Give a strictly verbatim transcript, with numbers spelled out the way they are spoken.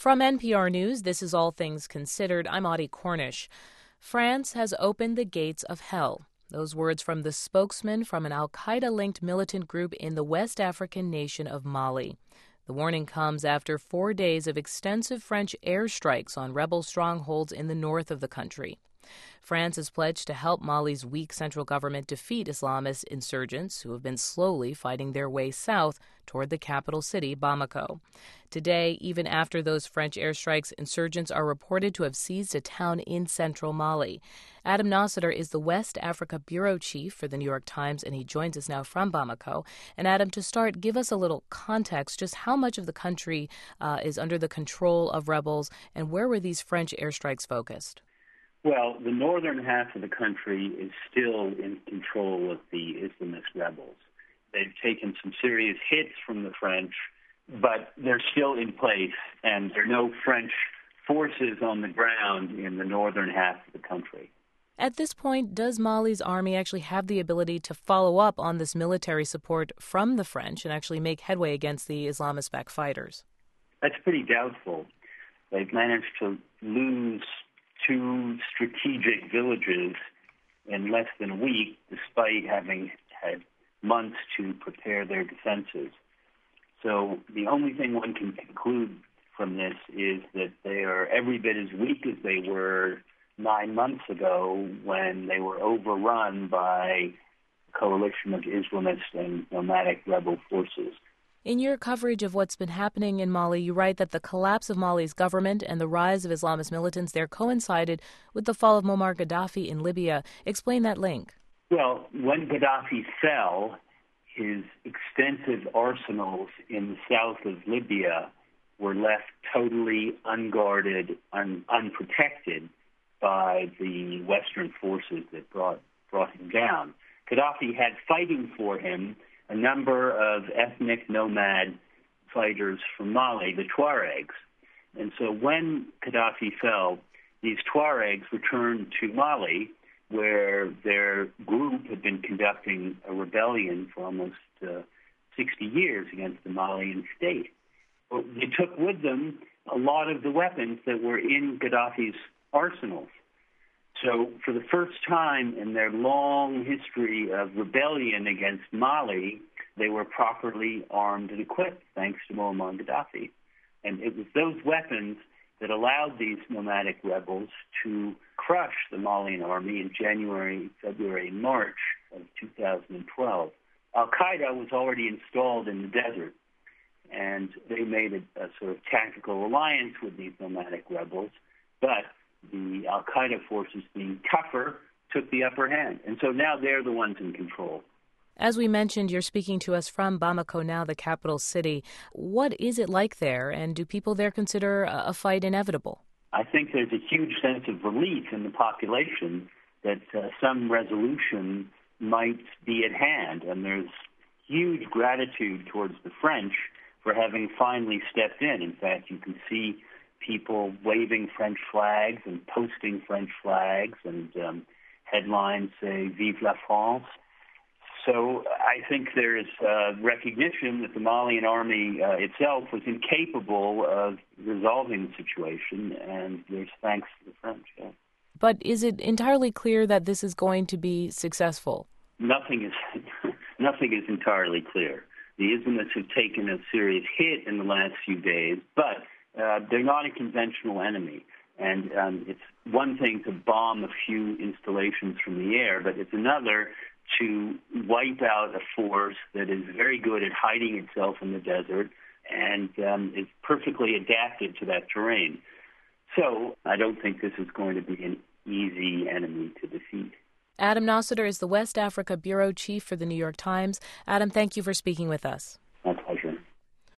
From N P R News, this is All Things Considered. I'm Audie Cornish. France has opened the gates of hell. Those words from the spokesman from an al-Qaeda-linked militant group in the West African nation of Mali. The warning comes after four days of extensive French airstrikes on rebel strongholds in the north of the country. France has pledged to help Mali's weak central government defeat Islamist insurgents who have been slowly fighting their way south toward the capital city, Bamako. Today, even after those French airstrikes, insurgents are reported to have seized a town in central Mali. Adam Nosseter is the West Africa bureau chief for the New York Times, and he joins us now from Bamako. And Adam, to start, give us a little context, just how much of the country uh, is under the control of rebels, and where were these French airstrikes focused? Well, the northern half of the country is still in control of the Islamist rebels. They've taken some serious hits from the French, but they're still in place, and there are no French forces on the ground in the northern half of the country. At this point, does Mali's army actually have the ability to follow up on this military support from the French and actually make headway against the Islamist-backed fighters? That's pretty doubtful. They've managed to lose two strategic villages in less than a week, despite having had months to prepare their defenses. So the only thing one can conclude from this is that they are every bit as weak as they were nine months ago when they were overrun by a coalition of Islamist and nomadic rebel forces. In your coverage of what's been happening in Mali, you write that the collapse of Mali's government and the rise of Islamist militants there coincided with the fall of Muammar Gaddafi in Libya. Explain that link. Well, when Gaddafi fell, his extensive arsenals in the south of Libya were left totally unguarded, un- unprotected by the Western forces that brought, brought him down. Gaddafi had fighting for him a number of ethnic nomad fighters from Mali, the Tuaregs. And so when Gaddafi fell, these Tuaregs returned to Mali, where their group had been conducting a rebellion for almost uh, sixty years against the Malian state. But they took with them a lot of the weapons that were in Gaddafi's arsenals. So for the first time in their long history of rebellion against Mali, they were properly armed and equipped, thanks to Muammar Gaddafi. And it was those weapons that allowed these nomadic rebels to crush the Malian army in January, February, and March of two thousand twelve. Al-Qaeda was already installed in the desert, and they made a, a sort of tactical alliance with these nomadic rebels, but the Al-Qaeda forces, being tougher, took the upper hand. And so now they're the ones in control. As we mentioned, you're speaking to us from Bamako now, the capital city. What is it like there, and do people there consider a fight inevitable? I think there's a huge sense of relief in the population that uh, some resolution might be at hand, and there's huge gratitude towards the French for having finally stepped in. In fact, you can see people waving French flags and posting French flags, and um, headlines say "Vive la France." So I think there is uh, recognition that the Malian army uh, itself was incapable of resolving the situation, and there's thanks to the French. Yeah. But is it entirely clear that this is going to be successful? Nothing is nothing is entirely clear. The Islamists have taken a serious hit in the last few days, but uh, they're not a conventional enemy. And um, it's one thing to bomb a few installations from the air, but it's another to wipe out a force that is very good at hiding itself in the desert and um, is perfectly adapted to that terrain. So I don't think this is going to be an easy enemy to defeat. Adam Nosseter is the West Africa bureau chief for the New York Times. Adam, thank you for speaking with us.